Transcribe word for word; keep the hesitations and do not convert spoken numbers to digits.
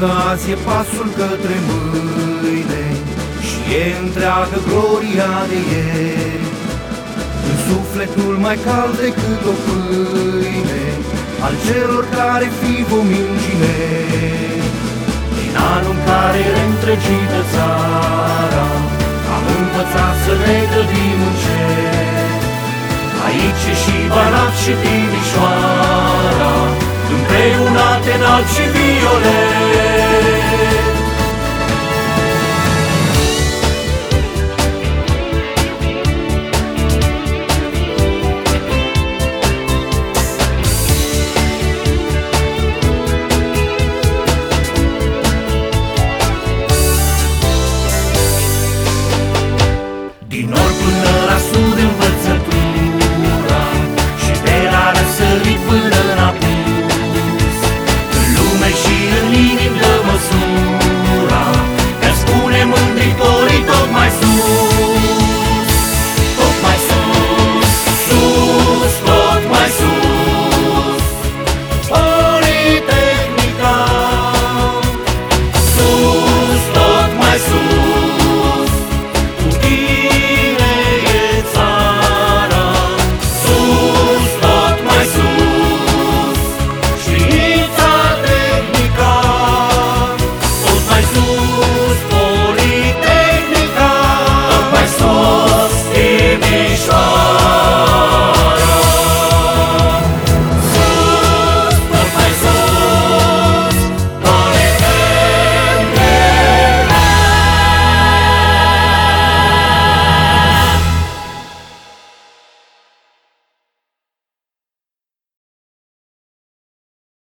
că azi e pasul către mâine și e întreagă gloria de ieri. În sufletul mai cald decât o pâine al celor care fi vom ingineri. Din anul în care e reîntregită țara, am învățat să ne grăbim în cer. Aici e și Banat și Timișoara, împreunate în alb și violet. Din nord până la sud